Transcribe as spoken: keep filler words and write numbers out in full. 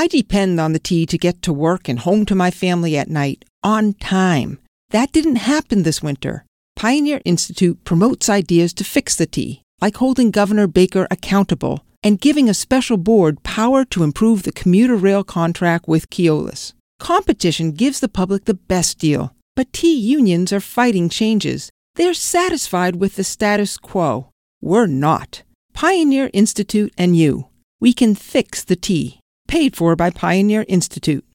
I depend on the T to get to work and home to my family at night on time. That didn't happen this winter. Pioneer Institute promotes ideas to fix the T, like holding Governor Baker accountable and giving a special board power to improve the commuter rail contract with Keolis. Competition gives the public the best deal, but T unions are fighting changes. They're satisfied with the status quo. We're not. Pioneer Institute and you. We can fix the T. Paid for by Pioneer Institute.